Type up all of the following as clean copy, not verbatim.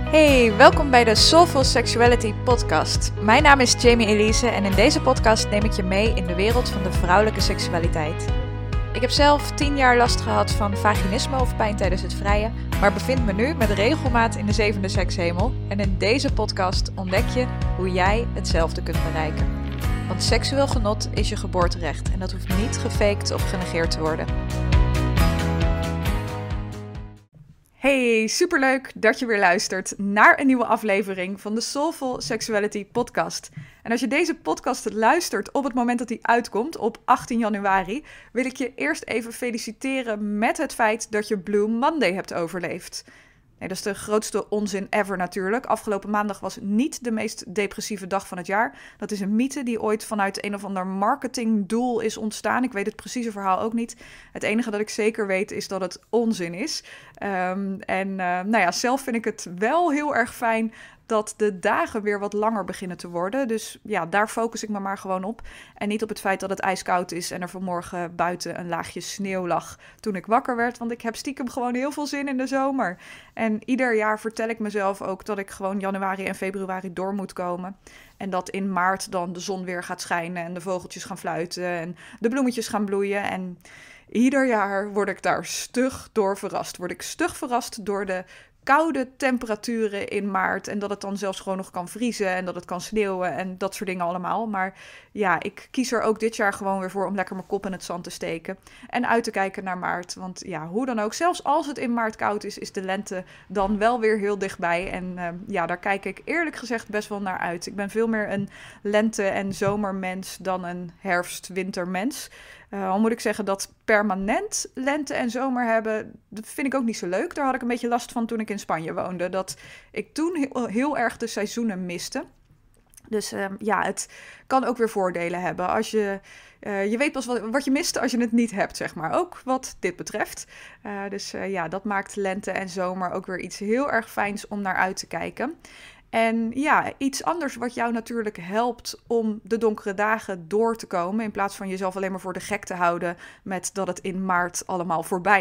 Hey, welkom bij de Soulful Sexuality podcast. Mijn naam is Jamie Elise en in deze podcast neem ik je mee in de wereld van de vrouwelijke seksualiteit. Ik heb zelf 10 jaar last gehad van vaginisme of pijn tijdens het vrijen, maar bevind me nu met regelmaat in de 7e sekshemel. En in deze podcast ontdek je hoe jij hetzelfde kunt bereiken. Want seksueel genot is je geboorterecht en dat hoeft niet gefaked of genegeerd te worden. Hey, superleuk dat je weer luistert naar een nieuwe aflevering van de Soulful Sexuality podcast. En als je deze podcast luistert op het moment dat die uitkomt, op 18 januari, wil ik je eerst even feliciteren met het feit dat je Blue Monday hebt overleefd. Nee, dat is de grootste onzin ever natuurlijk. Afgelopen maandag was niet de meest depressieve dag van het jaar. Dat is een mythe die ooit vanuit een of ander marketingdoel is ontstaan. Ik weet het precieze verhaal ook niet. Het enige dat ik zeker weet is dat het onzin is. Zelf vind ik het wel heel erg fijn dat de dagen weer wat langer beginnen te worden. Dus ja, daar focus ik me maar gewoon op. En niet op het feit dat het ijskoud is en er vanmorgen buiten een laagje sneeuw lag toen ik wakker werd. Want ik heb stiekem gewoon heel veel zin in de zomer. En ieder jaar vertel ik mezelf ook dat ik gewoon januari en februari door moet komen. En dat in maart dan de zon weer gaat schijnen en de vogeltjes gaan fluiten en de bloemetjes gaan bloeien. En ieder jaar word ik daar stug door verrast. Word ik stug verrast door de koude temperaturen in maart en dat het dan zelfs gewoon nog kan vriezen en dat het kan sneeuwen en dat soort dingen allemaal. Maar ja, ik kies er ook dit jaar gewoon weer voor om lekker mijn kop in het zand te steken en uit te kijken naar maart. Want ja, hoe dan ook, zelfs als het in maart koud is, is de lente dan wel weer heel dichtbij. En daar kijk ik eerlijk gezegd best wel naar uit. Ik ben veel meer een lente- en zomermens dan een herfst-wintermens. Al moet ik zeggen dat permanent lente en zomer hebben, dat vind ik ook niet zo leuk. Daar had ik een beetje last van toen ik in Spanje woonde. Dat ik toen heel erg de seizoenen miste. Dus het kan ook weer voordelen hebben. Als je weet pas wat je mist als je het niet hebt, zeg maar. Ook wat dit betreft. Dat maakt lente en zomer ook weer iets heel erg fijns om naar uit te kijken. En ja, iets anders wat jou natuurlijk helpt om de donkere dagen door te komen, in plaats van jezelf alleen maar voor de gek te houden met dat het in maart allemaal voorbij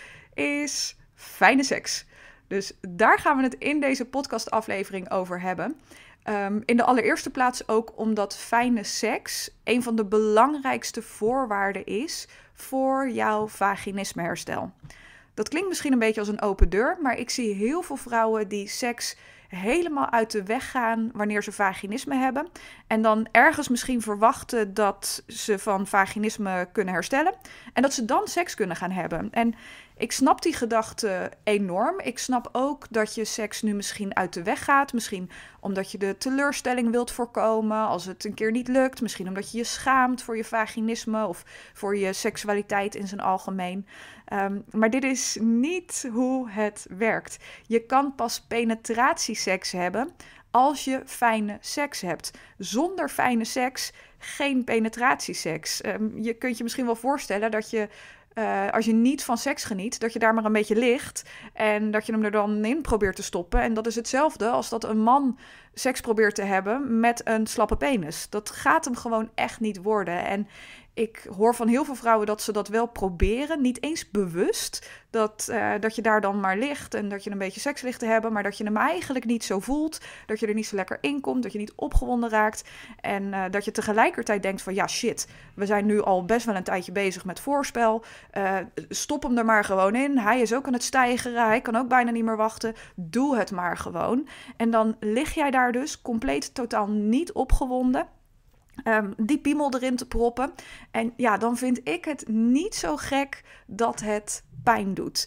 is fijne seks. Dus daar gaan we het in deze podcastaflevering over hebben. In de allereerste plaats ook omdat fijne seks een van de belangrijkste voorwaarden is voor jouw vaginismeherstel. Dat klinkt misschien een beetje als een open deur, maar ik zie heel veel vrouwen die seks helemaal uit de weg gaan wanneer ze vaginisme hebben. En dan ergens misschien verwachten dat ze van vaginisme kunnen herstellen. En dat ze dan seks kunnen gaan hebben. En ik snap die gedachte enorm. Ik snap ook dat je seks nu misschien uit de weg gaat. Misschien omdat je de teleurstelling wilt voorkomen als het een keer niet lukt. Misschien omdat je je schaamt voor je vaginisme of voor je seksualiteit in zijn algemeen. Maar dit is niet hoe het werkt. Je kan pas penetratieseks hebben als je fijne seks hebt. Zonder fijne seks geen penetratieseks. Je kunt je misschien wel voorstellen dat je, als je niet van seks geniet, dat je daar maar een beetje ligt en dat je hem er dan in probeert te stoppen. En dat is hetzelfde als dat een man seks probeert te hebben met een slappe penis. Dat gaat hem gewoon echt niet worden. En ik hoor van heel veel vrouwen dat ze dat wel proberen, niet eens bewust, dat je daar dan maar ligt en dat je een beetje seks ligt te hebben, maar dat je hem eigenlijk niet zo voelt, dat je er niet zo lekker in komt, dat je niet opgewonden raakt en dat je tegelijkertijd denkt van ja shit, we zijn nu al best wel een tijdje bezig met voorspel, stop hem er maar gewoon in, hij is ook aan het steigeren, hij kan ook bijna niet meer wachten, doe het maar gewoon. En dan lig jij daar dus compleet totaal niet opgewonden. Die piemel erin te proppen. En ja, dan vind ik het niet zo gek dat het pijn doet.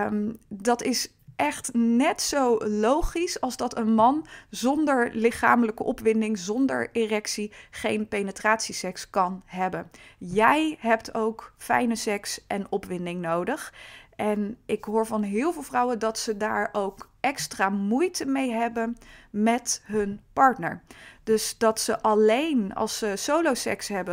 Dat is echt net zo logisch als dat een man zonder lichamelijke opwinding, zonder erectie, geen penetratieseks kan hebben. Jij hebt ook fijne seks en opwinding nodig. En ik hoor van heel veel vrouwen dat ze daar ook extra moeite mee hebben met hun partner. Dus dat ze alleen als ze solo seks hebben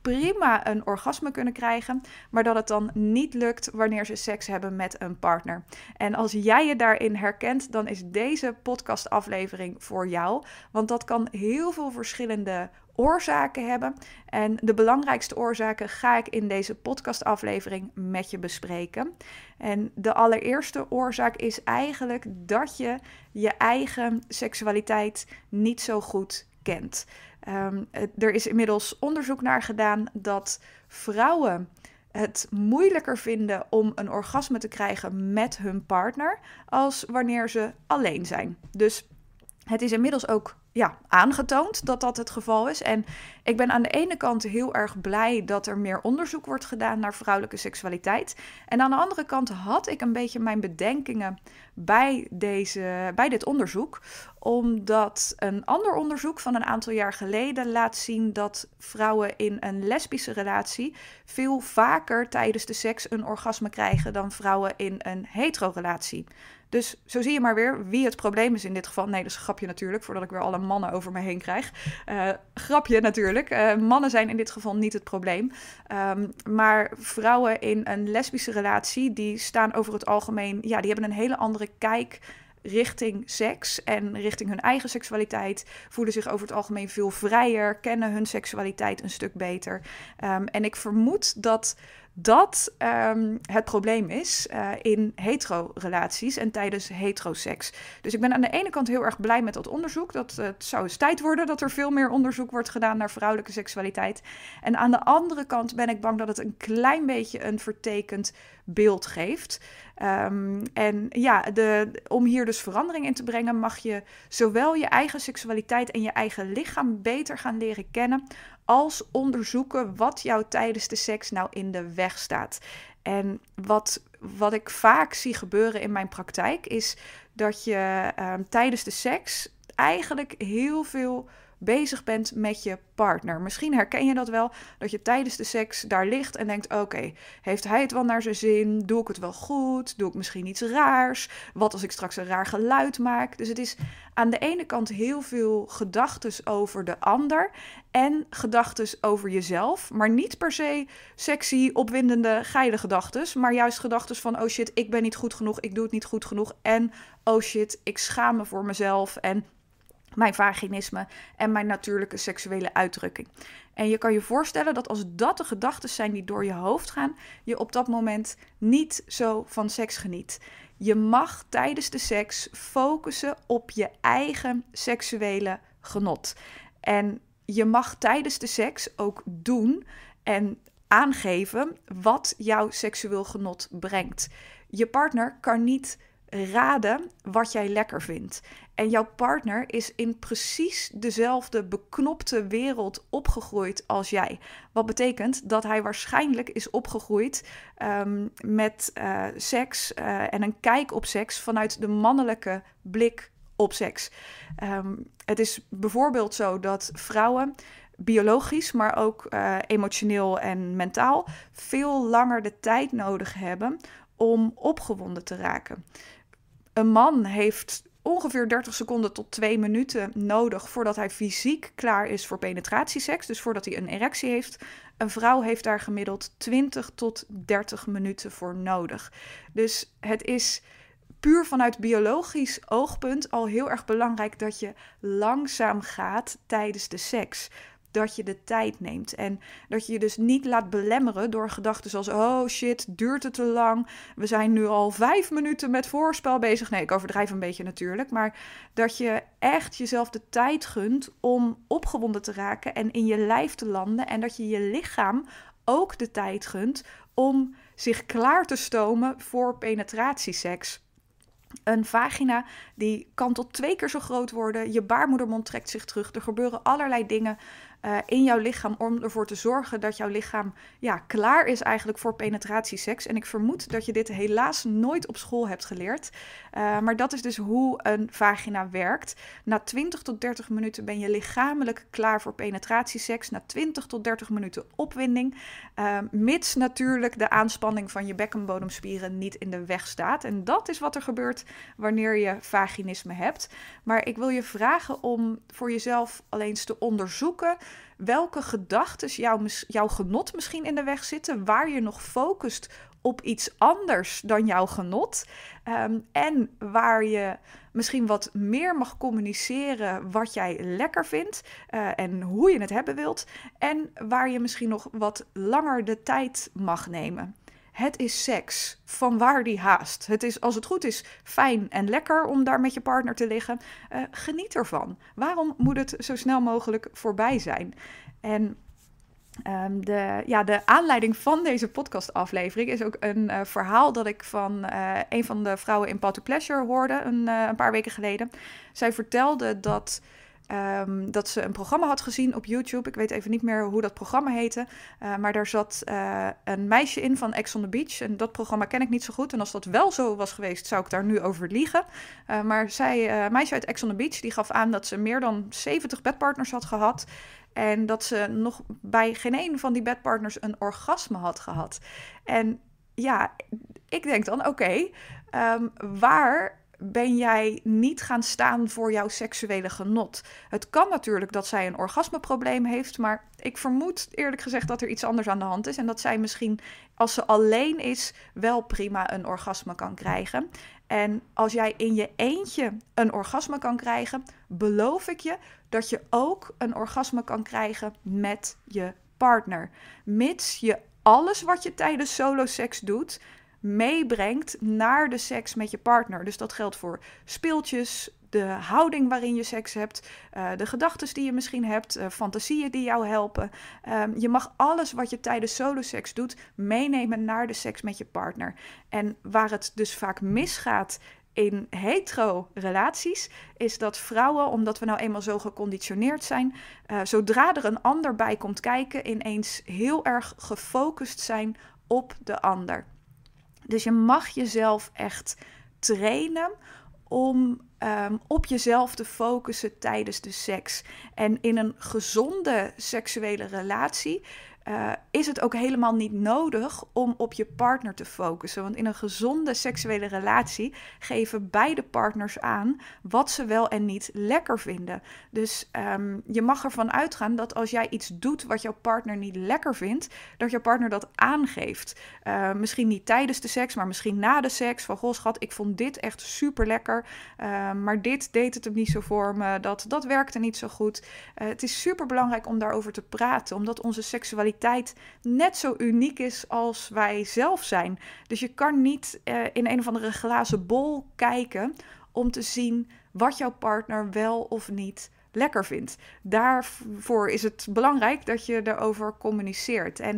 prima een orgasme kunnen krijgen, maar dat het dan niet lukt wanneer ze seks hebben met een partner. En als jij je daarin herkent, dan is deze podcastaflevering voor jou, want dat kan heel veel verschillende oorzaken hebben. En de belangrijkste oorzaken ga ik in deze podcastaflevering met je bespreken. En de allereerste oorzaak is eigenlijk dat je je eigen seksualiteit niet zo goed kent. Er is inmiddels onderzoek naar gedaan dat vrouwen het moeilijker vinden om een orgasme te krijgen met hun partner als wanneer ze alleen zijn. Dus het is inmiddels ook aangetoond dat dat het geval is. En ik ben aan de ene kant heel erg blij dat er meer onderzoek wordt gedaan naar vrouwelijke seksualiteit. En aan de andere kant had ik een beetje mijn bedenkingen bij dit onderzoek. Omdat een ander onderzoek van een aantal jaar geleden laat zien dat vrouwen in een lesbische relatie veel vaker tijdens de seks een orgasme krijgen dan vrouwen in een hetero-relatie. Dus zo zie je maar weer wie het probleem is in dit geval. Nee, dat is een grapje natuurlijk, voordat ik weer alle mannen over me heen krijg. Grapje natuurlijk. Mannen zijn in dit geval niet het probleem. Maar vrouwen in een lesbische relatie, die staan over het algemeen, die hebben een hele andere kijk richting seks en richting hun eigen seksualiteit, voelen zich over het algemeen veel vrijer, kennen hun seksualiteit een stuk beter. En ik vermoed dat het probleem is in hetero-relaties en tijdens heteroseks. Dus ik ben aan de ene kant heel erg blij met dat onderzoek. Het zou eens tijd worden dat er veel meer onderzoek wordt gedaan naar vrouwelijke seksualiteit. En aan de andere kant ben ik bang dat het een klein beetje een vertekend beeld geeft. Om hier dus verandering in te brengen, mag je zowel je eigen seksualiteit en je eigen lichaam beter gaan leren kennen, als onderzoeken wat jou tijdens de seks nou in de weg staat. En wat ik vaak zie gebeuren in mijn praktijk is dat je tijdens de seks eigenlijk heel veel bezig bent met je partner. Misschien herken je dat wel, dat je tijdens de seks daar ligt en denkt, oké, heeft hij het wel naar zijn zin? Doe ik het wel goed? Doe ik misschien iets raars? Wat als ik straks een raar geluid maak? Dus het is aan de ene kant heel veel gedachtes over de ander en gedachtes over jezelf, maar niet per se sexy, opwindende, geile gedachtes, maar juist gedachtes van, oh shit, ik ben niet goed genoeg, ik doe het niet goed genoeg en oh shit, ik schaam me voor mezelf en mijn vaginisme en mijn natuurlijke seksuele uitdrukking. En je kan je voorstellen dat als dat de gedachten zijn die door je hoofd gaan, je op dat moment niet zo van seks geniet. Je mag tijdens de seks focussen op je eigen seksuele genot. En je mag tijdens de seks ook doen en aangeven wat jouw seksueel genot brengt. Je partner kan niet raden wat jij lekker vindt. En jouw partner is in precies dezelfde beknopte wereld opgegroeid als jij. Wat betekent dat hij waarschijnlijk is opgegroeid met seks en een kijk op seks vanuit de mannelijke blik op seks. Het is bijvoorbeeld zo dat vrouwen biologisch, maar ook emotioneel en mentaal veel langer de tijd nodig hebben om opgewonden te raken. Een man heeft ongeveer 30 seconden tot 2 minuten nodig voordat hij fysiek klaar is voor penetratieseks, dus voordat hij een erectie heeft. Een vrouw heeft daar gemiddeld 20 tot 30 minuten voor nodig. Dus het is puur vanuit biologisch oogpunt al heel erg belangrijk dat je langzaam gaat tijdens de seks. Dat je de tijd neemt en dat je je dus niet laat belemmeren door gedachten zoals, oh shit, duurt het te lang? We zijn nu al 5 minuten met voorspel bezig. Nee, ik overdrijf een beetje natuurlijk, maar dat je echt jezelf de tijd gunt om opgewonden te raken en in je lijf te landen en dat je je lichaam ook de tijd gunt om zich klaar te stomen voor penetratieseks. Een vagina die kan tot 2 keer zo groot worden. Je baarmoedermond trekt zich terug. Er gebeuren allerlei dingen in jouw lichaam om ervoor te zorgen dat jouw lichaam klaar is eigenlijk voor penetratieseks. En ik vermoed dat je dit helaas nooit op school hebt geleerd. Maar dat is dus hoe een vagina werkt. Na 20 tot 30 minuten ben je lichamelijk klaar voor penetratieseks. Na 20 tot 30 minuten opwinding. Mits natuurlijk de aanspanning van je bekkenbodemspieren niet in de weg staat. En dat is wat er gebeurt wanneer je vaginisme hebt. Maar ik wil je vragen om voor jezelf al eens te onderzoeken welke gedachten jouw genot misschien in de weg zitten, waar je nog focust op iets anders dan jouw genot. En waar je misschien wat meer mag communiceren wat jij lekker vindt en hoe je het hebben wilt. En waar je misschien nog wat langer de tijd mag nemen. Het is seks, vanwaar die haast. Het is, als het goed is, fijn en lekker om daar met je partner te liggen. Geniet ervan. Waarom moet het zo snel mogelijk voorbij zijn? En de aanleiding van deze podcastaflevering is ook een verhaal dat ik van een van de vrouwen in Path to Pleasure hoorde een paar weken geleden. Zij vertelde dat ze een programma had gezien op YouTube. Ik weet even niet meer hoe dat programma heette. Maar daar zat een meisje in van Ex on the Beach. En dat programma ken ik niet zo goed. En als dat wel zo was geweest, zou ik daar nu over liegen. Maar zij, meisje uit Ex on the Beach, die gaf aan dat ze meer dan 70 bedpartners had gehad. En dat ze nog bij geen een van die bedpartners een orgasme had gehad. En ja, ik denk dan, oké, waar ben jij niet gaan staan voor jouw seksuele genot? Het kan natuurlijk dat zij een orgasmeprobleem heeft, maar ik vermoed eerlijk gezegd dat er iets anders aan de hand is. En dat zij misschien, als ze alleen is, wel prima een orgasme kan krijgen. En als jij in je eentje een orgasme kan krijgen, beloof ik je dat je ook een orgasme kan krijgen met je partner. Mits je alles wat je tijdens soloseks doet meebrengt naar de seks met je partner. Dus dat geldt voor speeltjes, de houding waarin je seks hebt, de gedachten die je misschien hebt, fantasieën die jou helpen. Je mag alles wat je tijdens soloseks doet meenemen naar de seks met je partner. En waar het dus vaak misgaat in hetero-relaties, is dat vrouwen, omdat we nou eenmaal zo geconditioneerd zijn, zodra er een ander bij komt kijken, ineens heel erg gefocust zijn op de ander. Dus je mag jezelf echt trainen om op jezelf te focussen tijdens de seks. En in een gezonde seksuele relatie is het ook helemaal niet nodig om op je partner te focussen. Want in een gezonde seksuele relatie geven beide partners aan wat ze wel en niet lekker vinden. Dus je mag ervan uitgaan dat als jij iets doet wat jouw partner niet lekker vindt, dat jouw partner dat aangeeft. Misschien niet tijdens de seks, maar misschien na de seks. Van, goh schat, ik vond dit echt super lekker, maar dit deed het hem niet zo voor me. Dat werkte niet zo goed. Het is super belangrijk om daarover te praten, omdat onze seksualiteit net zo uniek is als wij zelf zijn. Dus je kan niet in een of andere glazen bol kijken om te zien wat jouw partner wel of niet lekker vindt. Daarvoor is het belangrijk dat je erover communiceert. En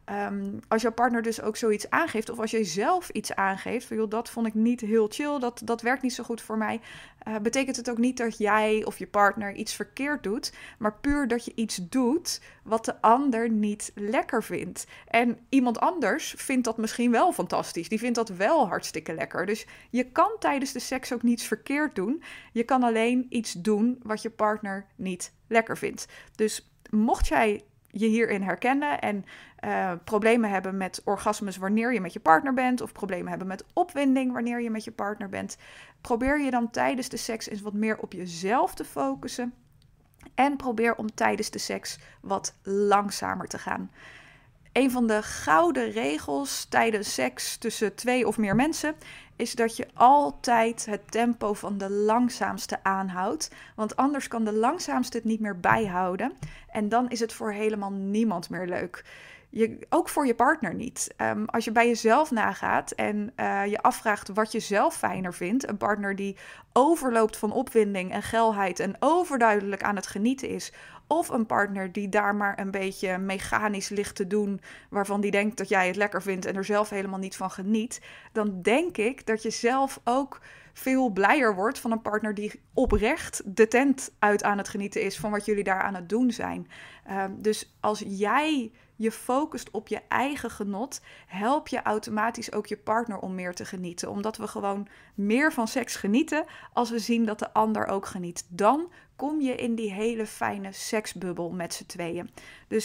als jouw partner dus ook zoiets aangeeft, of als jij zelf iets aangeeft, van, joh, dat vond ik niet heel chill, dat werkt niet zo goed voor mij, betekent het ook niet dat jij of je partner iets verkeerd doet, maar puur dat je iets doet wat de ander niet lekker vindt. En iemand anders vindt dat misschien wel fantastisch, die vindt dat wel hartstikke lekker. Dus je kan tijdens de seks ook niets verkeerd doen, je kan alleen iets doen wat je partner niet lekker vindt. Dus mocht jij je hierin herkennen en problemen hebben met orgasmes wanneer je met je partner bent, of problemen hebben met opwinding wanneer je met je partner bent, probeer je dan tijdens de seks eens wat meer op jezelf te focussen en probeer om tijdens de seks wat langzamer te gaan. Een van de gouden regels tijdens seks tussen 2 of meer mensen is dat je altijd het tempo van de langzaamste aanhoudt. Want anders kan de langzaamste het niet meer bijhouden. En dan is het voor helemaal niemand meer leuk. Ook voor je partner niet. Als je bij jezelf nagaat en je afvraagt wat je zelf fijner vindt. Een partner die overloopt van opwinding en geilheid en overduidelijk aan het genieten is. Of een partner die daar maar een beetje mechanisch ligt te doen, waarvan die denkt dat jij het lekker vindt en er zelf helemaal niet van geniet. Dan denk ik dat je zelf ook veel blijer wordt van een partner die oprecht de tent uit aan het genieten is van wat jullie daar aan het doen zijn. Dus als jij je focust op je eigen genot, help je automatisch ook je partner om meer te genieten. Omdat we gewoon meer van seks genieten als we zien dat de ander ook geniet. Dan kom je in die hele fijne seksbubbel met z'n tweeën. Dus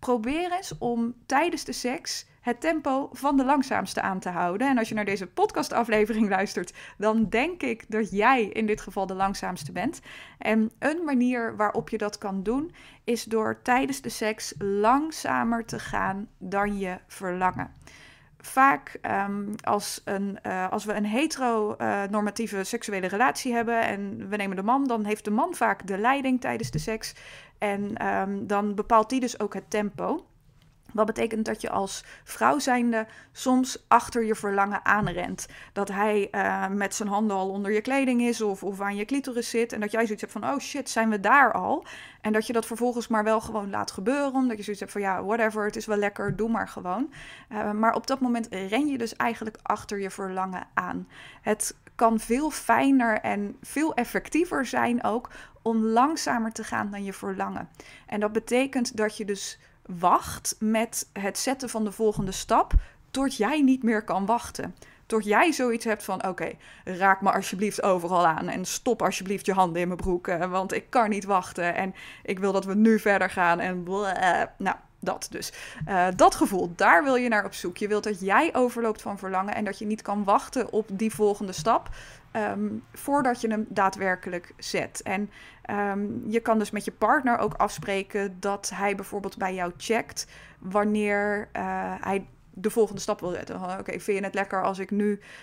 probeer eens om tijdens de seks het tempo van de langzaamste aan te houden. En als je naar deze podcastaflevering luistert, dan denk ik dat jij in dit geval de langzaamste bent. En een manier waarop je dat kan doen, is door tijdens de seks langzamer te gaan dan je verlangen. Vaak als we een heteronormatieve seksuele relatie hebben en we nemen de man, dan heeft de man vaak de leiding tijdens de seks. En dan bepaalt die dus ook het tempo. Wat betekent dat je als vrouw zijnde soms achter je verlangen aanrent. Dat hij met zijn handen al onder je kleding is of aan je clitoris zit. En dat jij zoiets hebt van, oh shit, zijn we daar al? En dat je dat vervolgens maar wel gewoon laat gebeuren. Omdat je zoiets hebt van, ja, whatever, het is wel lekker, doe maar gewoon. Maar op dat moment ren je dus eigenlijk achter je verlangen aan. Het kan veel fijner en veel effectiever zijn ook om langzamer te gaan dan je verlangen. En dat betekent dat je dus wacht met het zetten van de volgende stap tot jij niet meer kan wachten. Tot jij zoiets hebt van, oké, raak me alsjeblieft overal aan en stop alsjeblieft je handen in mijn broek, want ik kan niet wachten en ik wil dat we nu verder gaan en nou, dat dus. Dat gevoel, daar wil je naar op zoek. Je wilt dat jij overloopt van verlangen en dat je niet kan wachten op die volgende stap voordat je hem daadwerkelijk zet. En je kan dus met je partner ook afspreken dat hij bijvoorbeeld bij jou checkt wanneer hij de volgende stap wil zetten. Oké, vind je het lekker als ik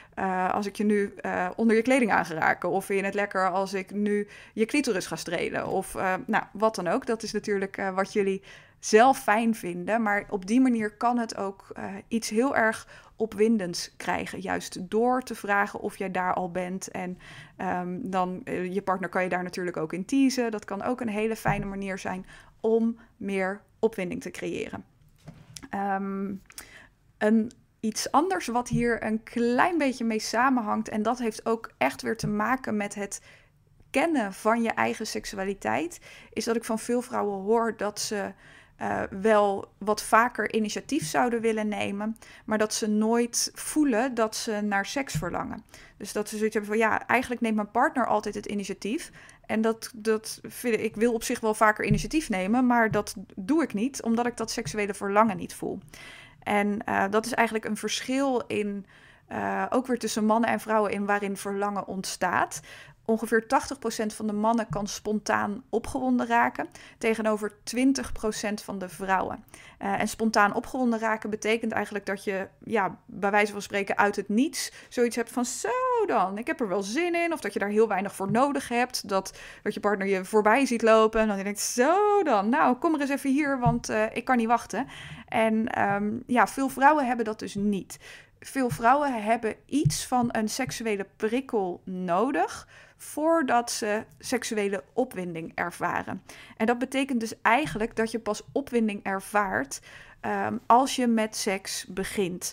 je nu onder je kleding aan ga raken? Of vind je het lekker als ik nu je clitoris ga strelen? Of nou, wat dan ook. Dat is natuurlijk wat jullie zelf fijn vinden. Maar op die manier kan het ook iets heel erg opwindends krijgen. Juist door te vragen of jij daar al bent. En dan je partner kan je daar natuurlijk ook in teasen. Dat kan ook een hele fijne manier zijn om meer opwinding te creëren. Iets anders wat hier een klein beetje mee samenhangt, en dat heeft ook echt weer te maken met het kennen van je eigen seksualiteit, is dat ik van veel vrouwen hoor dat ze wel wat vaker initiatief zouden willen nemen, maar dat ze nooit voelen dat ze naar seks verlangen. Dus dat ze zoiets hebben van, ja, eigenlijk neemt mijn partner altijd het initiatief. En dat vind ik wil op zich wel vaker initiatief nemen, maar dat doe ik niet, omdat ik dat seksuele verlangen niet voel. En dat is eigenlijk een verschil in, ook weer tussen mannen en vrouwen, in waarin verlangen ontstaat. Ongeveer 80% van de mannen kan spontaan opgewonden raken, tegenover 20% van de vrouwen. En spontaan opgewonden raken betekent eigenlijk dat je, ja, bij wijze van spreken uit het niets zoiets hebt van, zo dan, ik heb er wel zin in. Of dat je daar heel weinig voor nodig hebt, dat je partner je voorbij ziet lopen en dan je denkt, zo dan, nou, kom er eens even hier, want ik kan niet wachten. En ja, veel vrouwen hebben dat dus niet. Veel vrouwen hebben iets van een seksuele prikkel nodig voordat ze seksuele opwinding ervaren. En dat betekent dus eigenlijk dat je pas opwinding ervaart als je met seks begint.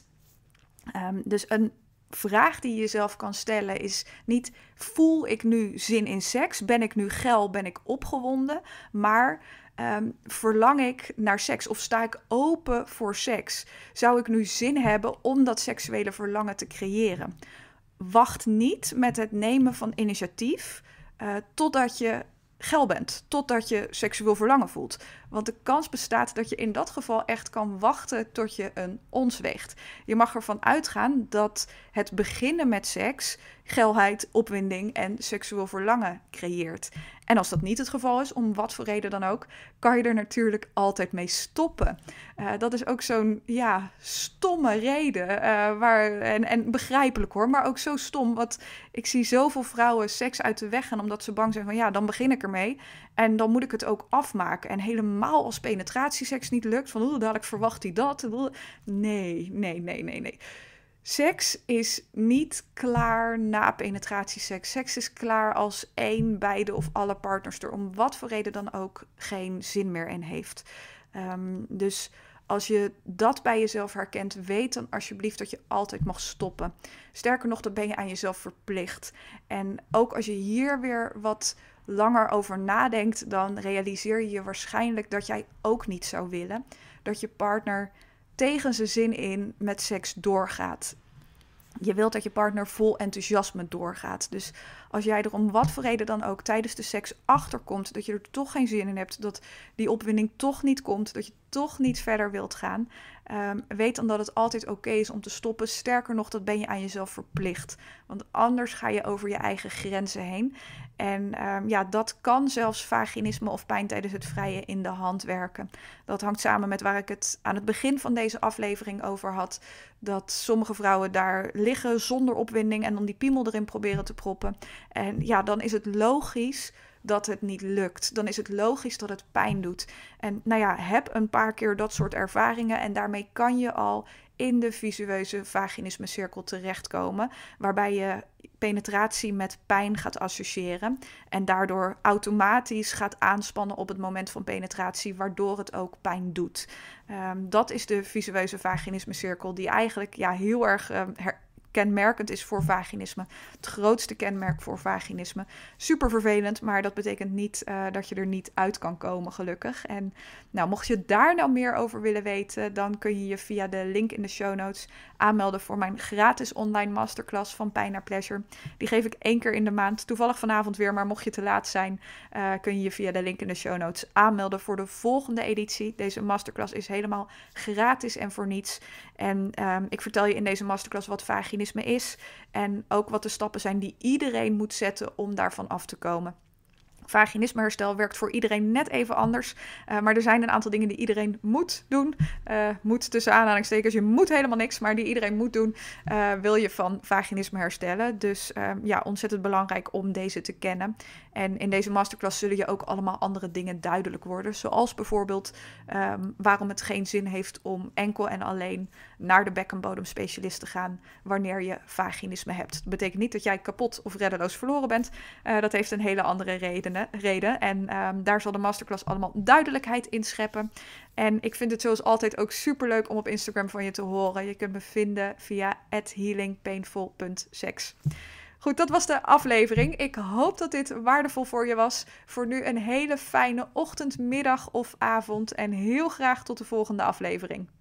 Dus een vraag die je jezelf kan stellen is niet, voel ik nu zin in seks? Ben ik nu geil? Ben ik opgewonden? Maar verlang ik naar seks of sta ik open voor seks? Zou ik nu zin hebben om dat seksuele verlangen te creëren? Wacht niet met het nemen van initiatief totdat je geil bent, totdat je seksueel verlangen voelt. Want de kans bestaat dat je in dat geval echt kan wachten tot je een ons weegt. Je mag ervan uitgaan dat het beginnen met seks geilheid, opwinding en seksueel verlangen creëert. En als dat niet het geval is, om wat voor reden dan ook, kan je er natuurlijk altijd mee stoppen. Dat is ook zo'n stomme reden, en begrijpelijk hoor, maar ook zo stom. Want ik zie zoveel vrouwen seks uit de weg gaan omdat ze bang zijn van, dan begin ik ermee en dan moet ik het ook afmaken. En helemaal als penetratieseks niet lukt, van dadelijk verwacht hij dat. Nee. Seks is niet klaar na penetratieseks. Seks is klaar als één, beide of alle partners er om wat voor reden dan ook geen zin meer in heeft. Dus als je dat bij jezelf herkent, weet dan alsjeblieft dat je altijd mag stoppen. Sterker nog, dan ben je aan jezelf verplicht. En ook als je hier weer wat langer over nadenkt, dan realiseer je waarschijnlijk dat jij ook niet zou willen dat je partner tegen zijn zin in met seks doorgaat. Je wilt dat je partner vol enthousiasme doorgaat. Dus als jij er om wat voor reden dan ook tijdens de seks achterkomt dat je er toch geen zin in hebt, dat die opwinding toch niet komt, dat je toch niet verder wilt gaan, weet dan dat het altijd oké is om te stoppen. Sterker nog, dat ben je aan jezelf verplicht. Want anders ga je over je eigen grenzen heen. En dat kan zelfs vaginisme of pijn tijdens het vrije in de hand werken. Dat hangt samen met waar ik het aan het begin van deze aflevering over had. Dat sommige vrouwen daar liggen zonder opwinding en dan die piemel erin proberen te proppen. En dan is het logisch dat het niet lukt. Dan is het logisch dat het pijn doet. En heb een paar keer dat soort ervaringen en daarmee kan je al in de visueuze vaginisme-cirkel terechtkomen, waarbij je penetratie met pijn gaat associëren en daardoor automatisch gaat aanspannen op het moment van penetratie, waardoor het ook pijn doet. Dat is de visueuze vaginisme-cirkel die eigenlijk heel erg kenmerkend is voor vaginisme. Het grootste kenmerk voor vaginisme. Super vervelend, maar dat betekent niet dat je er niet uit kan komen, gelukkig. En mocht je daar nou meer over willen weten, dan kun je je via de link in de show notes aanmelden voor mijn gratis online masterclass van Pijn naar Pleasure. Die geef ik 1 keer in de maand, toevallig vanavond weer, maar mocht je te laat zijn, kun je je via de link in de show notes aanmelden voor de volgende editie. Deze masterclass is helemaal gratis en voor niets. En ik vertel je in deze masterclass wat vaginisme is en ook wat de stappen zijn die iedereen moet zetten om daarvan af te komen. Vaginismeherstel werkt voor iedereen net even anders. Maar er zijn een aantal dingen die iedereen moet doen. Moet tussen aanhalingstekens. Je moet helemaal niks, maar die iedereen moet doen. Wil je van vaginisme herstellen. Dus ontzettend belangrijk om deze te kennen. En in deze masterclass zullen je ook allemaal andere dingen duidelijk worden. Zoals bijvoorbeeld waarom het geen zin heeft om enkel en alleen naar de bekkenbodemspecialist te gaan wanneer je vaginisme hebt. Dat betekent niet dat jij kapot of reddeloos verloren bent. Dat heeft een hele andere reden. En daar zal de masterclass allemaal duidelijkheid in scheppen. En ik vind het zoals altijd ook superleuk om op Instagram van je te horen. Je kunt me vinden via @healingpainful.sex. Goed, dat was de aflevering. Ik hoop dat dit waardevol voor je was. Voor nu een hele fijne ochtend, middag of avond. En heel graag tot de volgende aflevering.